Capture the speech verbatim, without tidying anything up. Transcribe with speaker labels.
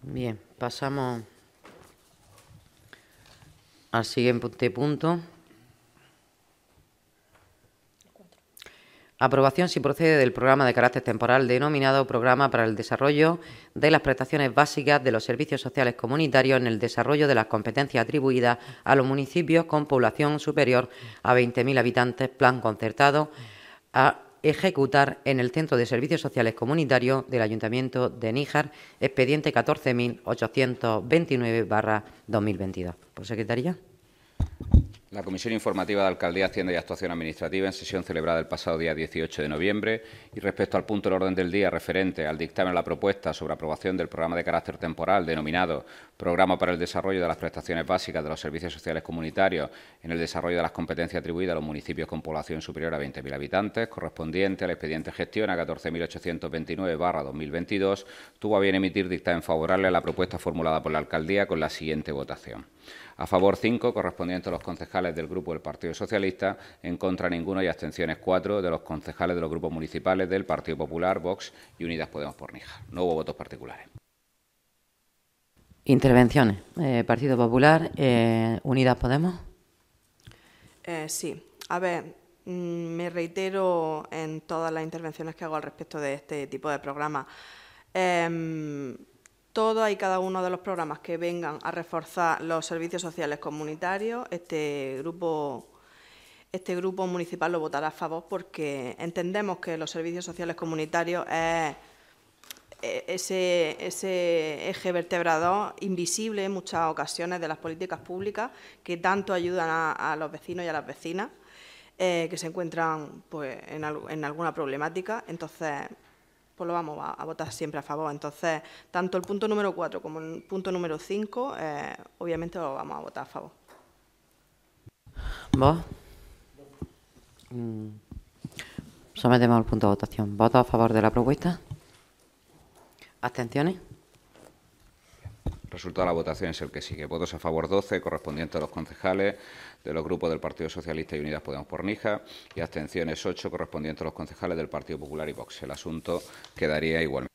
Speaker 1: Bien, pasamos al siguiente punto. Aprobación, si procede, del programa de carácter temporal denominado Programa para el Desarrollo de las Prestaciones Básicas de los Servicios Sociales Comunitarios en el desarrollo de las competencias atribuidas a los municipios con población superior a veinte mil habitantes, plan concertado a ejecutar en el Centro de Servicios Sociales Comunitarios del Ayuntamiento de Níjar, expediente catorce mil ochocientos veintinueve barra dos mil veintidós. ¿Por secretaría?
Speaker 2: La Comisión Informativa de Alcaldía, Hacienda y Actuación Administrativa, en sesión celebrada el pasado día dieciocho de noviembre, y respecto al punto del orden del día referente al dictamen de la propuesta sobre aprobación del programa de carácter temporal denominado Programa para el Desarrollo de las Prestaciones Básicas de los Servicios Sociales Comunitarios en el desarrollo de las competencias atribuidas a los municipios con población superior a veinte mil habitantes, correspondiente al expediente gestión a catorce mil ochocientos veintinueve barra dos mil veintidós, tuvo a bien emitir dictamen favorable a la propuesta formulada por la Alcaldía con la siguiente votación. A favor cinco, correspondiente a los concejales del Grupo del Partido Socialista. En contra ninguno y abstenciones cuatro de los concejales de los grupos municipales del Partido Popular, Vox y Unidas Podemos por Níjar. No hubo votos particulares.
Speaker 1: Intervenciones. Eh, Partido Popular, eh, Unidas Podemos.
Speaker 3: Eh, sí. A ver, mmm, me reitero en todas las intervenciones que hago al respecto de este tipo de programas. Eh, Todos y cada uno de los programas que vengan a reforzar los servicios sociales comunitarios, este grupo, este grupo municipal lo votará a favor porque entendemos que los servicios sociales comunitarios es ese, ese eje vertebrador invisible en muchas ocasiones de las políticas públicas que tanto ayudan a, a los vecinos y a las vecinas eh, que se encuentran pues, en, en alguna problemática. Entonces, pues lo vamos a, a votar siempre a favor. Entonces, tanto el punto número cuatro como el punto número cinco, eh, obviamente lo vamos a votar a favor.
Speaker 1: ¿Vos? Mm. Sometemos al punto de votación. ¿Votos a favor de la propuesta? ¿Abstenciones?
Speaker 2: El resultado de la votación es el que sigue. Votos a favor doce, correspondientes a los concejales de los grupos del Partido Socialista y Unidas Podemos por Níjar, y abstenciones ocho, correspondientes a los concejales del Partido Popular y Vox. El asunto quedaría igualmente.